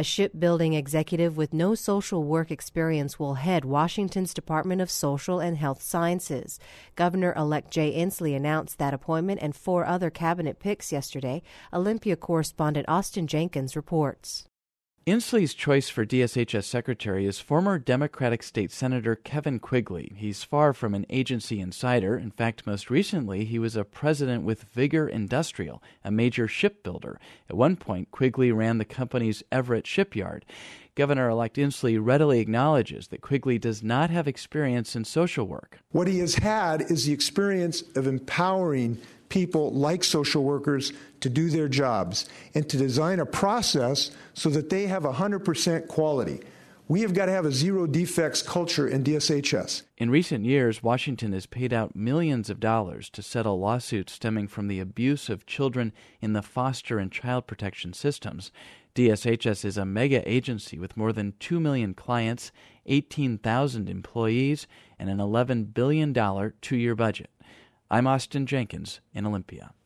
A shipbuilding executive with no social work experience will head Washington's Department of Social and Health Sciences. Governor-elect Jay Inslee announced that appointment and 4 other cabinet picks yesterday. Olympia correspondent Austin Jenkins reports. Inslee's choice for DSHS secretary is former Democratic State Senator Kevin Quigley. He's far from an agency insider. In fact, most recently, he was a president with Vigor Industrial, a major shipbuilder. At one point, Quigley ran the company's Everett shipyard. Governor-elect Inslee readily acknowledges that Quigley does not have experience in social work. What he has had is the experience of empowering people like social workers to do their jobs and to design a process so that they have 100% quality. We have got to have a zero defects culture in DSHS. In recent years, Washington has paid out millions of dollars to settle lawsuits stemming from the abuse of children in the foster and child protection systems. DSHS is a mega agency with more than 2 million clients, 18,000 employees, and an $11 billion 2-year budget. I'm Austin Jenkins in Olympia.